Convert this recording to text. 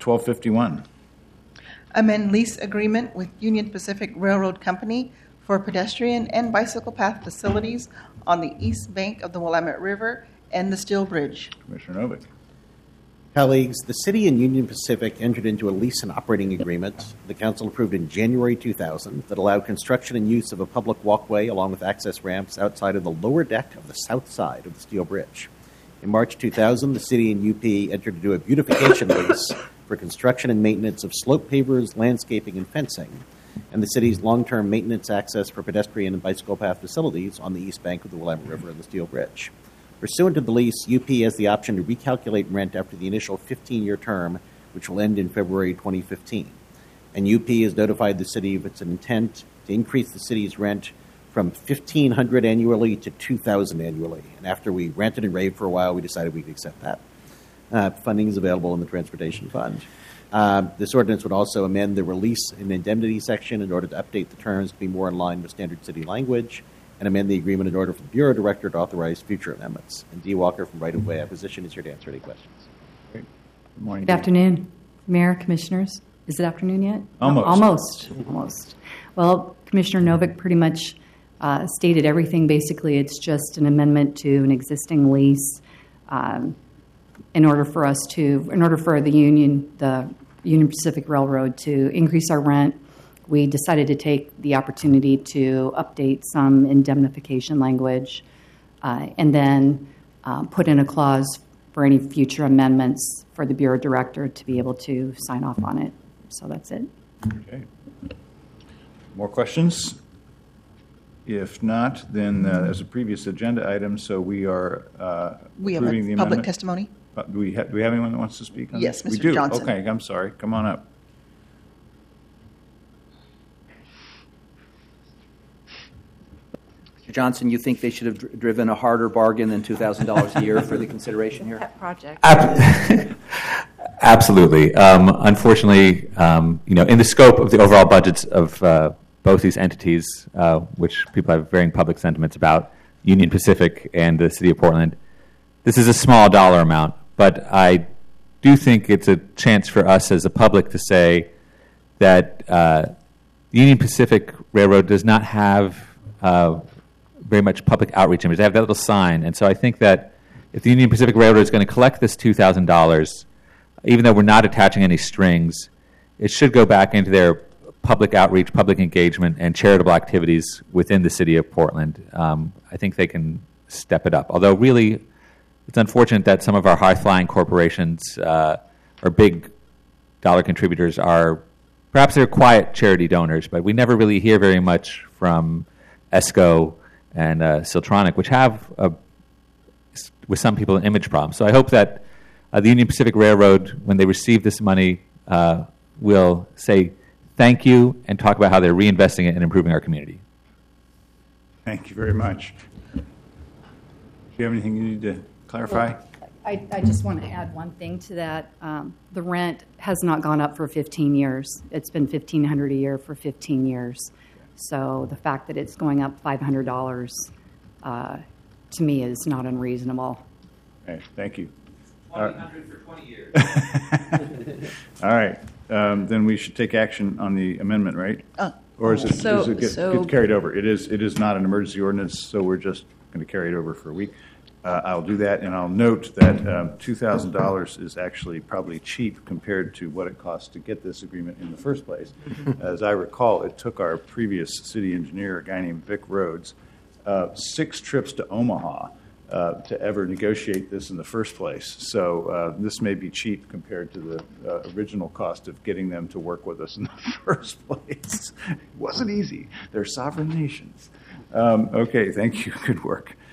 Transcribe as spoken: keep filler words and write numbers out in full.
twelve fifty-one. Amend lease agreement with Union Pacific Railroad Company for pedestrian and bicycle path facilities on the east bank of the Willamette River and the Steel Bridge. Commissioner Novick. Colleagues, the City and Union Pacific entered into a lease and operating agreement the Council approved in January two thousand that allowed construction and use of a public walkway along with access ramps outside of the lower deck of the south side of the Steel Bridge. In March two thousand, the City and U P entered into a beautification lease for construction and maintenance of slope pavers, landscaping, and fencing, and the City's long-term maintenance access for pedestrian and bicycle path facilities on the east bank of the Willamette River and the Steel Bridge. Pursuant to the lease, U P has the option to recalculate rent after the initial fifteen-year term, which will end in February twenty fifteen. And U P has notified the City of its intent to increase the City's rent from fifteen hundred dollars annually to two thousand dollars annually. And after we ranted and raved for a while, we decided we could accept that. Uh, funding is available in the Transportation Fund. Uh, this ordinance would also amend the release and indemnity section in order to update the terms to be more in line with standard city language, and amend the agreement in order for the Bureau Director to authorize future amendments. And Dee Walker from Right of Way Acquisition is here to answer any questions. Great. Good morning. Good afternoon, Mayor, Commissioners. Is it afternoon yet? Almost. No, almost. Almost. Well, Commissioner Novick pretty much uh, stated everything. Basically, it's just an amendment to an existing lease. Um, in order for us to, in order for the Union, the Union Pacific Railroad to increase our rent, we decided to take the opportunity to update some indemnification language uh, and then uh, put in a clause for any future amendments for the Bureau Director to be able to sign off on it. So that's it. Okay. More questions? If not, then uh, as a previous agenda item, so we are uh, We have a approving the public amendment. testimony. Uh, do, we ha- do we have anyone that wants to speak on Yes, this? Mister We do. Johnson. Okay, I'm sorry. Come on up. Mister Johnson, you think they should have dr- driven a harder bargain than two thousand dollars a year for the consideration here? Pet project. Ab- Absolutely. Um, unfortunately, um, you know, in the scope of the overall budgets of uh, both these entities, uh, which people have varying public sentiments about, Union Pacific and the City of Portland, this is a small dollar amount. But I do think it's a chance for us as a public to say that uh, Union Pacific Railroad does not have uh, very much public outreach image. They have that little sign. And so I think that if the Union Pacific Railroad is going to collect this two thousand dollars, even though we're not attaching any strings, it should go back into their public outreach, public engagement, and charitable activities within the City of Portland. Um, I think they can step it up. Although really, it's unfortunate that some of our high-flying corporations uh, or big dollar contributors are, perhaps they're quiet charity donors, but we never really hear very much from ESCO and uh, Siltronic, which have, a, with some people, an image problem. So I hope that uh, the Union Pacific Railroad, when they receive this money, uh, will say thank you and talk about how they're reinvesting it and improving our community. Thank you very much. Do you have anything you need to clarify? Well, I, I just want to add one thing to that. Um, the rent has not gone up for fifteen years. It's been fifteen hundred dollars a year for fifteen years. So the fact that it's going up five hundred dollars uh, to me is not unreasonable. Okay, thank you. twenty hundred for twenty years. All right. Um, then we should take action on the amendment, right? Uh, Or is it, so- is it get, so- get carried over? It is. It is not an emergency ordinance, so we're just going to carry it over for a week. Uh, I'll do that, and I'll note that um, two thousand dollars is actually probably cheap compared to what it costs to get this agreement in the first place. As I recall, it took our previous city engineer, a guy named Vic Rhodes, uh, six trips to Omaha uh, to ever negotiate this in the first place. So uh, this may be cheap compared to the uh, original cost of getting them to work with us in the first place. It wasn't easy. They're sovereign nations. Um, okay, thank you. Good work.